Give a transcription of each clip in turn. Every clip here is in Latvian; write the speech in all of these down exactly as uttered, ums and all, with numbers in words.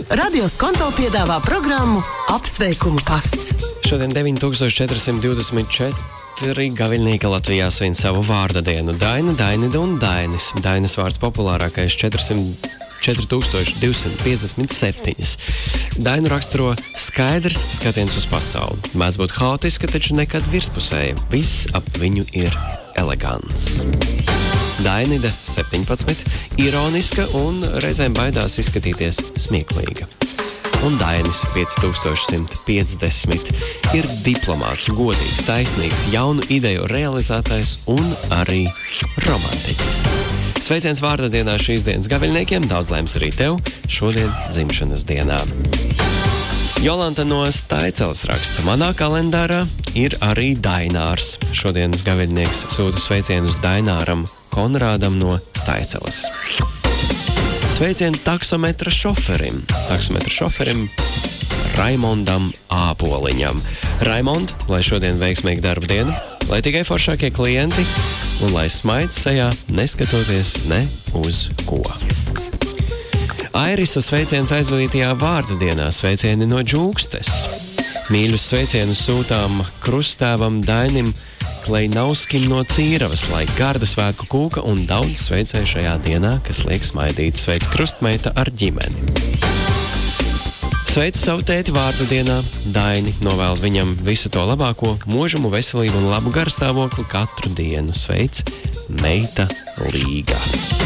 Radio Skonto piedāvā programmu Apsveikumu pasts. Šodien deviņi tūkstoši četri simti divdesmit četri gaviļnieki Latvijā svin savu vārda dienu. Daina, Dainida un Dainis. Dainas vārds populārākais četri tūkstoši divsimt piecdesmit septiņi. Dainu raksturo skaidrs skatiens uz pasauli. Mēdz būt haotiska, taču nekad virspusēja. Viss ap viņu ir elegants. Dainida septiņpadsmit, ironiska un reizēm baidās izskatīties smieklīga. Un Dainis pieci tūkstoši simt piecdesmit ir diplomāts, godīgs, taisnīgs, jaunu ideju realizētais un arī romantiķis. Sveiciens vārda dienā šīs dienas gaviļniekiem, daudz laimes arī tev šodien dzimšanas dienā. Jolanta no Staiceles raksta, manā kalendārā ir arī Dainārs. Šodienas gaviļnieks sūta sveicienus Daināram Konrādam no Staiceles. Sveiciens taksometra šoferim. Taksometra šoferim Raimondam Āboliņam. Raimond, lai šodien veiksmīgi darba diena, lai tikai foršākie klienti un lai smaids sejā neskatoties ne uz ko. Airisa sveiciens aizvadītajā vārda dienā, sveicieni no Džūkstes. Mīļus sveicienus sūtām krustāvam Dainim Kleinauskim no Cīravas, lai garda svētku kūka un daudz sveicēju šajā dienā, kas liek smaidīt. Sveic krustmeita ar ģimeni. Sveicu savu tēti vārda dienā, Daini, novēlu viņam visu to labāko, mūžumu, veselību un labu garstāvokli katru dienu. Sveic meita Līga.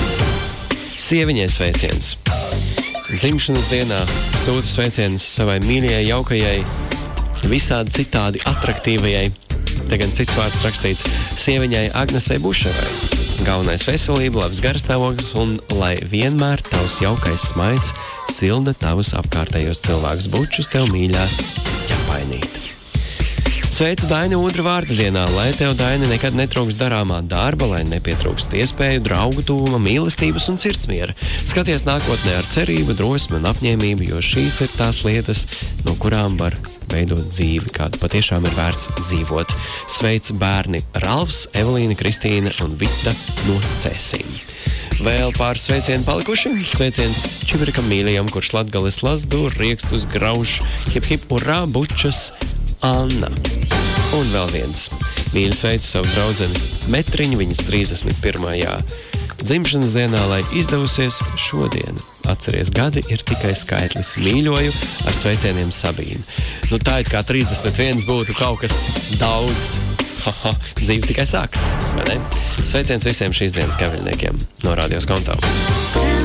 Sieviņai sveiciens. Dzimšanas dienā sūtu sveicienus savai mīļajai, jaukajai, visādi citādi atraktīvajai, te gan cits vārds rakstīts, sieviņai Agnesei Buševai. Galvenais veselība, labs garstāvoklis un lai vienmēr tavs jaukais smaids silda tavus apkārtējos cilvēkus. Bučus tev mīļā ķepainīt. Sveicu Daini Udra vārda dienā, lai tev, Daini, nekad netrūks darāmā darba, lai nepietrūkst iespēju, draugu tuvuma, mīlestības un sirdsmiera. Skaties nākotnē ar cerību, drosmi un apņēmību, jo šīs ir tās lietas, no kurām var veidot dzīvi, kādu patiešām ir vērts dzīvot. Sveic bērni Ralfs, Evelīna, Kristīna un Vita no Cēsīm. Vēl pāris sveicieni palikuši. Sveiciens Čivirikam mīļajam, kurš Latgales lazdu, riekstus grauž, hip hip urā, bučas Anna. Un vēl viens. Mīļi sveicu savu draudzeni Metriņu, viņas trīsdesmit pirmajā dzimšanas dienā, lai izdevusies šodien. Atceries, gadi ir tikai skaitlis. Mīļoju ar sveicieniem Sabīnu. Nu tā it kā trīsdesmit viens būtu kaut kas daudz. Haha, dzīve tikai sāks, vai ne? Sveiciens visiem šīs dienas gaviļniekiem no Radio Skonto.